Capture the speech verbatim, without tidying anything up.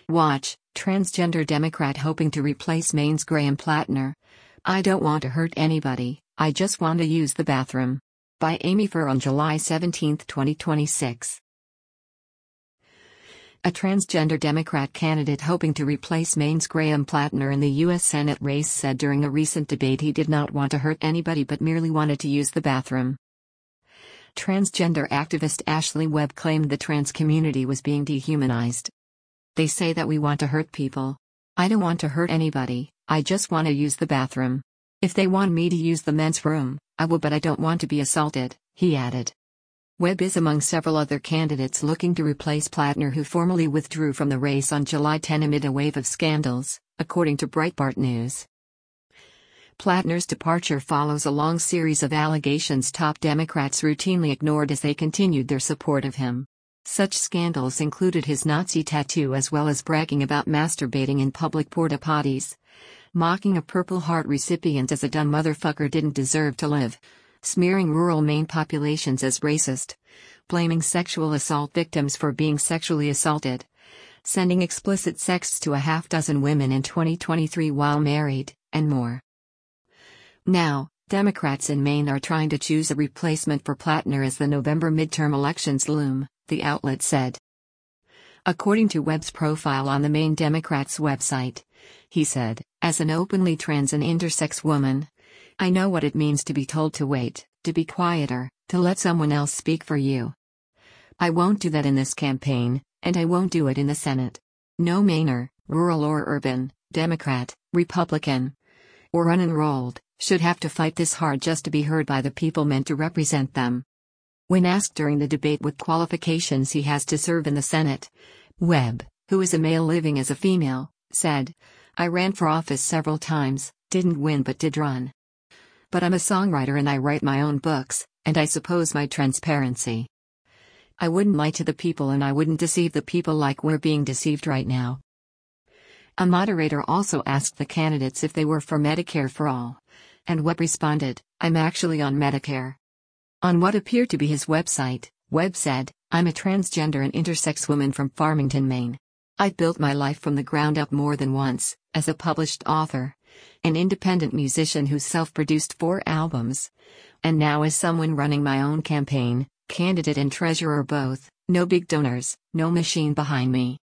Watch, transgender Democrat hoping to replace Maine's Graham Plattner. I don't want to hurt anybody, I just want to use the bathroom. By Amy Furr on July seventeenth, twenty twenty-six. A transgender Democrat candidate hoping to replace Maine's Graham Plattner in the U S Senate race said during a recent debate he did not want to hurt anybody but merely wanted to use the bathroom. Transgender activist Ashley Webb claimed the trans community was being dehumanized. They say that we want to hurt people. I don't want to hurt anybody, I just want to use the bathroom. If they want me to use the men's room, I will, but I don't want to be assaulted, he added. Webb is among several other candidates looking to replace Plattner, who formally withdrew from the race on July tenth amid a wave of scandals, according to Breitbart News. Plattner's departure follows a long series of allegations top Democrats routinely ignored as they continued their support of him. Such scandals included his Nazi tattoo as well as bragging about masturbating in public porta potties, mocking a Purple Heart recipient as a dumb motherfucker didn't deserve to live, smearing rural Maine populations as racist, blaming sexual assault victims for being sexually assaulted, sending explicit texts to a half dozen women in twenty twenty-three while married, and more. Now, Democrats in Maine are trying to choose a replacement for Plattner as the November midterm elections loom, the outlet said. According to Webb's profile on the Maine Democrats website, he said, "As an openly trans and intersex woman, I know what it means to be told to wait, to be quieter, to let someone else speak for you. I won't do that in this campaign, and I won't do it in the Senate. No Mainer, rural or urban, Democrat, Republican, or unenrolled, should have to fight this hard just to be heard by the people meant to represent them." When asked during the debate what qualifications he has to serve in the Senate, Webb, who is a male living as a female, said, "I ran for office several times, didn't win but did run. But I'm a songwriter and I write my own books, and I suppose my transparency. I wouldn't lie to the people and I wouldn't deceive the people like we're being deceived right now." A moderator also asked the candidates if they were for Medicare for all, and Webb responded, "I'm actually on Medicare." On what appeared to be his website, Webb said, "I'm a transgender and intersex woman from Farmington, Maine. I've built my life from the ground up more than once, as a published author, an independent musician who's self-produced four albums, and now as someone running my own campaign, candidate and treasurer both, no big donors, no machine behind me.